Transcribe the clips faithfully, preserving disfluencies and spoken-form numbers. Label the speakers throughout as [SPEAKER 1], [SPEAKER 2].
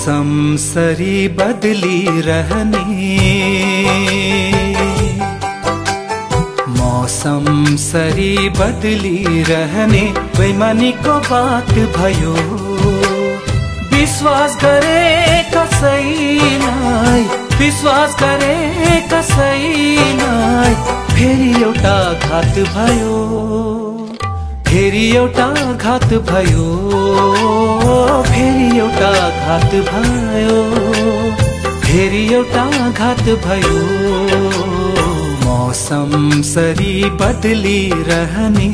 [SPEAKER 1] मौसम सरी बदली रहने, मौसम सरी बदली रहने बेईमानी को बात भयो। विश्वास करे कसैलाई, विश्वास करे कसैलाई, फेरि एउटा घात भयो, फेरि एउटा घात भयो, फेरि एउटा घात भयो, फेरि एउटा घात भयो। मौसम सरी बदली रहने,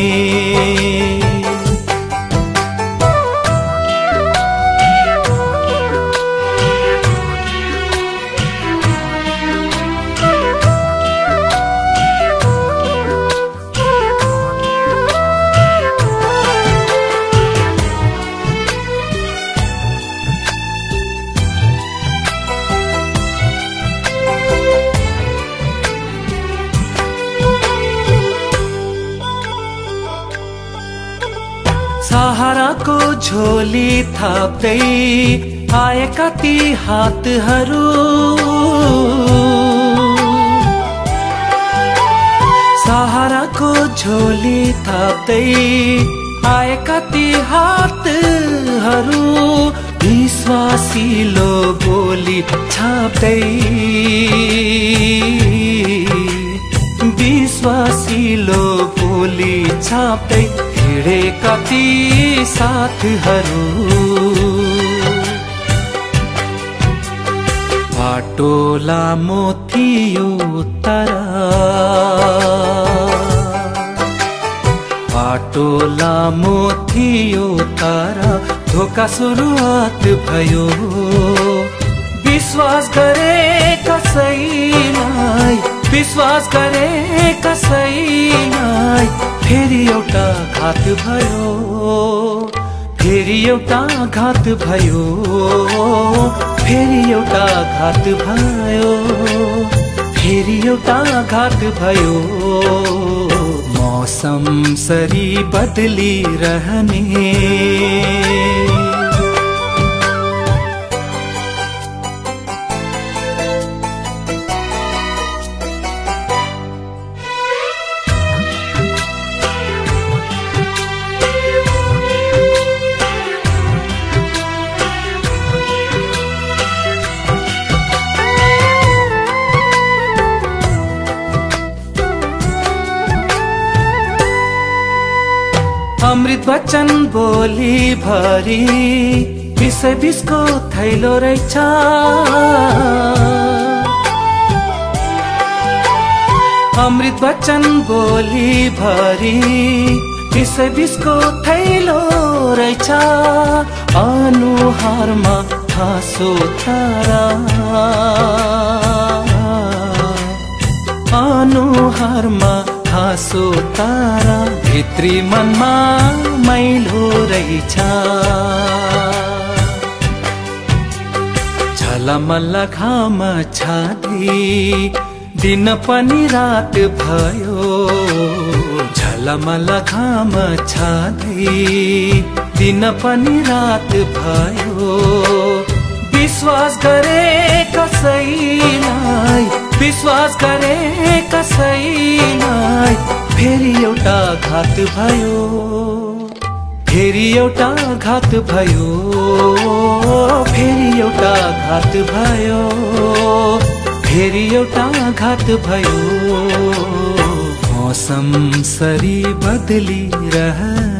[SPEAKER 1] सहाराको झोली थाप्दै आएका ती हातहरू, सहाराको झोली थाप्दै आएका ती हातहरू, विश्वासिलो बोली छाप्दै, विश्वासिलो बोली छाप्दै हिँडेका ती साथहरू। बाटो लामो थियो तर, बाटो लामो थियो तर धोका सुरुवात भयो। विश्वास गरे कसैलाई, विश्वास गरे कसैलाई, फेरि एउटा घात भयो, फेरि एउटा घात भयो, फेरि एउटा घात भयो, फेरि एउटा घात भयो। मौसम सरी बदली रहने, अमृत बच्चन बोली भरी विषय बिसको थैलो रहेछ। अमृत बच्चन बोली भरी विषय बिसको थैलो रहेछ। अनुहारमा हाँसो तारा, अनुहारमा हाँसो तारा, भित्री मनमा मैलो रहेछ। झलमल घाम छादी दिन पनि रात भयो, झलमल घाम छादी दिन पनि रात भयो। विश्वास गरे कसैलाई, विश्वास गरे कसैलाई, फेरि एउटा घात भयो, फेरि एउटा घात भयो, फेरि एउटा घात भयो, फेरि एउटा घात भयो। मौसम सरी बदली रह